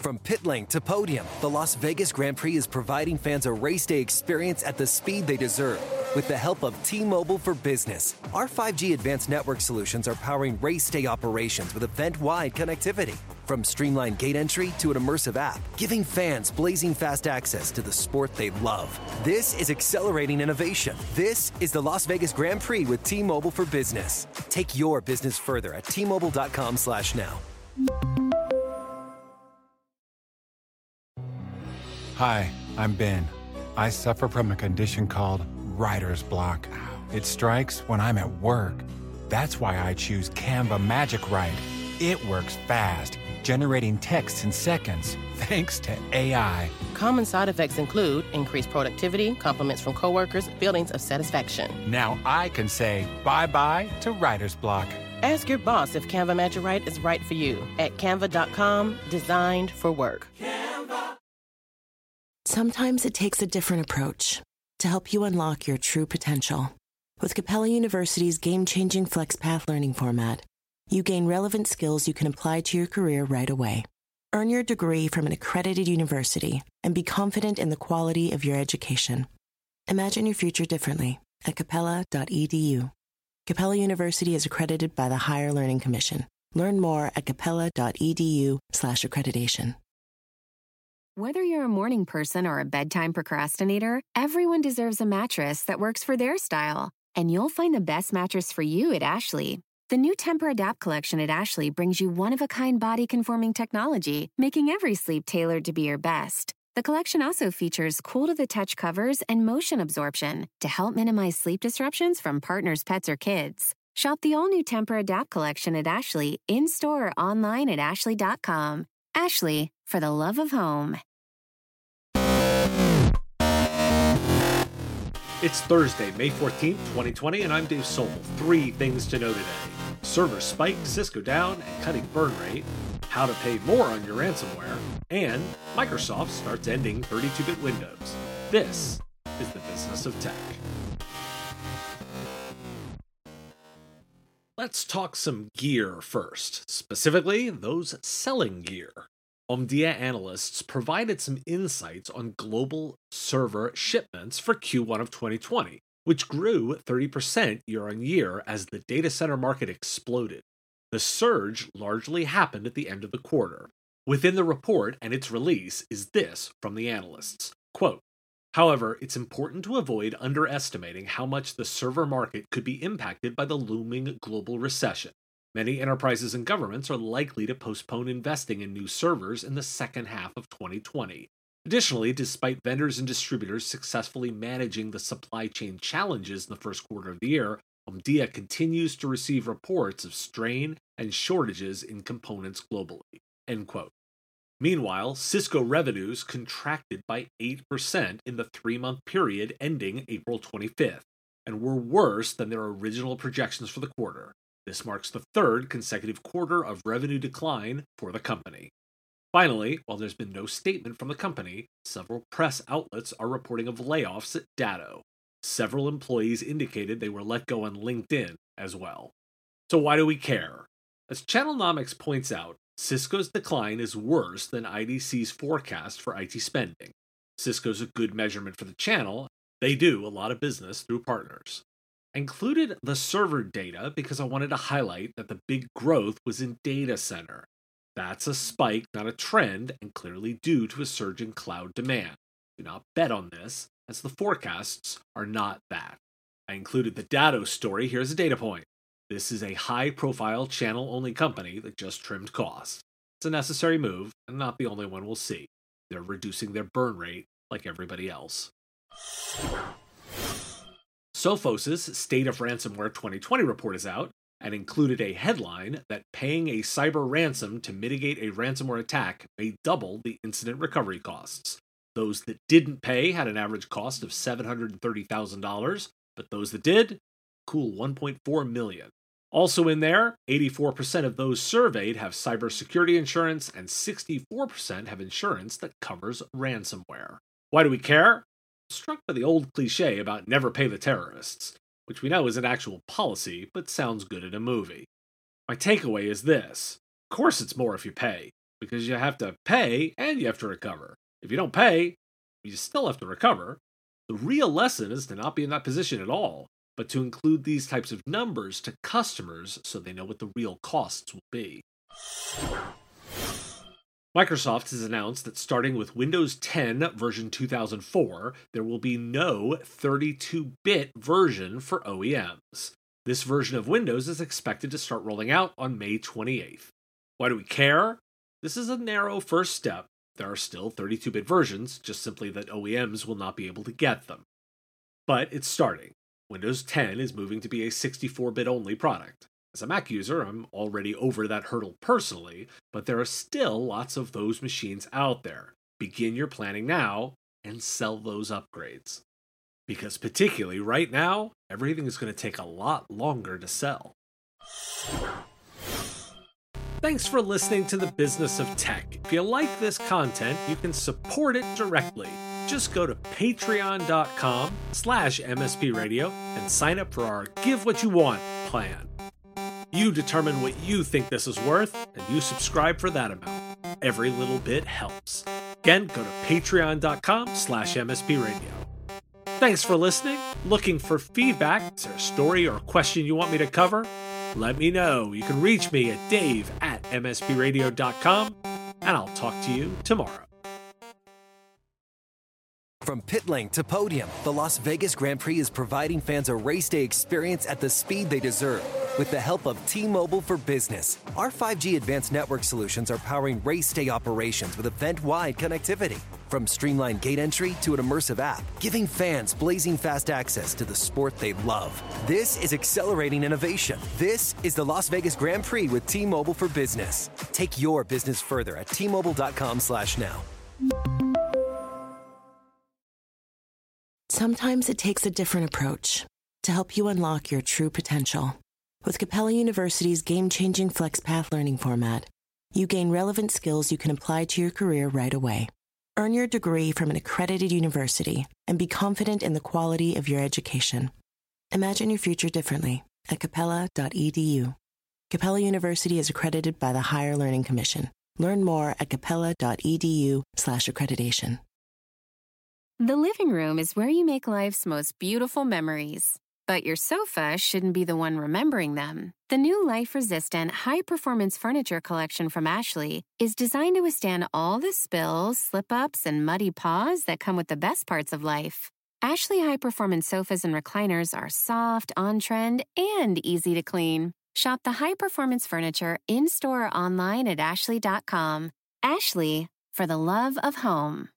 From pit lane to podium, the Las Vegas Grand Prix is providing fans a race day experience at the speed they deserve. With the help of T-Mobile for Business, our 5G advanced network solutions are powering race day operations with event-wide connectivity. From streamlined gate entry to an immersive app, giving fans blazing fast access to the sport they love. This is accelerating innovation. This is the Las Vegas Grand Prix with T-Mobile for Business. Take your business further at T-Mobile.com/now. Hi, I'm Ben. I suffer from a condition called writer's block. It strikes when I'm at work. That's why I choose Canva Magic Write. It works fast, generating text in seconds, thanks to AI. Common side effects include increased productivity, compliments from coworkers, feelings of satisfaction. Now I can say bye-bye to writer's block. Ask your boss if Canva Magic Write is right for you at canva.com, designed for work. Sometimes it takes a different approach to help you unlock your true potential. With Capella University's game-changing FlexPath learning format, you gain relevant skills you can apply to your career right away. Earn your degree from an accredited university and be confident in the quality of your education. Imagine your future differently at capella.edu. Capella University is accredited by the Higher Learning Commission. Learn more at capella.edu/accreditation. Whether you're a morning person or a bedtime procrastinator, everyone deserves a mattress that works for their style. And you'll find the best mattress for you at Ashley. The new Tempur-Adapt collection at Ashley brings you one-of-a-kind body-conforming technology, making every sleep tailored to be your best. The collection also features cool-to-the-touch covers and motion absorption to help minimize sleep disruptions from partners, pets, or kids. Shop the all-new Tempur-Adapt collection at Ashley, in-store or online at ashley.com. Ashley, for the love of home. It's Thursday, May 14th, 2020, and I'm Dave Sobel. 3 things to know today. Server spike, Cisco down, and cutting burn rate. How to pay more on your ransomware. And Microsoft starts ending 32-bit Windows. This is the business of tech. Let's talk some gear first, specifically those selling gear. Omdia analysts provided some insights on global server shipments for Q1 of 2020, which grew 30% year-on-year as the data center market exploded. The surge largely happened at the end of the quarter. Within the report and its release is this from the analysts, quote, "However, it's important to avoid underestimating how much the server market could be impacted by the looming global recession. Many enterprises and governments are likely to postpone investing in new servers in the second half of 2020. Additionally, despite vendors and distributors successfully managing the supply chain challenges in the first quarter of the year, Omdia continues to receive reports of strain and shortages in components globally." End quote. Meanwhile, Cisco revenues contracted by 8% in the 3-month period ending April 25th, and were worse than their original projections for the quarter. This marks the 3rd consecutive quarter of revenue decline for the company. Finally, while there's been no statement from the company, several press outlets are reporting of layoffs at Datto. Several employees indicated they were let go on LinkedIn as well. So why do we care? As Channelnomics points out, Cisco's decline is worse than IDC's forecast for IT spending. Cisco's a good measurement for the channel. They do a lot of business through partners. I included the server data because I wanted to highlight that the big growth was in data center. That's a spike, not a trend, and clearly due to a surge in cloud demand. Do not bet on this, as the forecasts are not that. I included the Datto story here as a data point. This is a high-profile channel-only company that just trimmed costs. It's a necessary move, and not the only one we'll see. They're reducing their burn rate like everybody else. Sophos' State of Ransomware 2020 report is out, and included a headline that paying a cyber ransom to mitigate a ransomware attack may double the incident recovery costs. Those that didn't pay had an average cost of $730,000, but those that did, cool $1.4 million. Also in there, 84% of those surveyed have cybersecurity insurance, and 64% have insurance that covers ransomware. Why do we care? I'm struck by the old cliche about never pay the terrorists, which we know is an actual policy, but sounds good in a movie. My takeaway is this. Of course it's more if you pay, because you have to pay and you have to recover. If you don't pay, you still have to recover. The real lesson is to not be in that position at all, but to include these types of numbers to customers so they know what the real costs will be. Microsoft has announced that starting with Windows 10 version 2004, there will be no 32-bit version for OEMs. This version of Windows is expected to start rolling out on May 28th. Why do we care? This is a narrow first step. There are still 32-bit versions, just simply that OEMs will not be able to get them. But it's starting. Windows 10 is moving to be a 64-bit only product. As a Mac user, I'm already over that hurdle personally, but there are still lots of those machines out there. Begin your planning now and sell those upgrades. Because particularly right now, everything is going to take a lot longer to sell. Thanks for listening to The Business of Tech. If you like this content, you can support it directly. Just go to patreon.com/MSPRadio and sign up for our Give What You Want plan. You determine what you think this is worth, and you subscribe for that amount. Every little bit helps. Again, go to patreon.com/MSPRadio. Thanks for listening. Looking for feedback? Is there a story or a question you want me to cover? Let me know. You can reach me at dave@mspradio.com, and I'll talk to you tomorrow. From pit lane to podium, the Las Vegas Grand Prix is providing fans a race day experience at the speed they deserve. With the help of T-Mobile for Business, our 5G advanced network solutions are powering race day operations with event-wide connectivity. From streamlined gate entry to an immersive app, giving fans blazing fast access to the sport they love. This is accelerating innovation. This is the Las Vegas Grand Prix with T-Mobile for Business. Take your business further at T-Mobile.com/now. Sometimes it takes a different approach to help you unlock your true potential. With Capella University's game-changing FlexPath learning format, you gain relevant skills you can apply to your career right away. Earn your degree from an accredited university and be confident in the quality of your education. Imagine your future differently at capella.edu. Capella University is accredited by the Higher Learning Commission. Learn more at capella.edu/accreditation. The living room is where you make life's most beautiful memories. But your sofa shouldn't be the one remembering them. The new life-resistant, high-performance furniture collection from Ashley is designed to withstand all the spills, slip-ups, and muddy paws that come with the best parts of life. Ashley high-performance sofas and recliners are soft, on-trend, and easy to clean. Shop the high-performance furniture in-store or online at ashley.com. Ashley, for the love of home.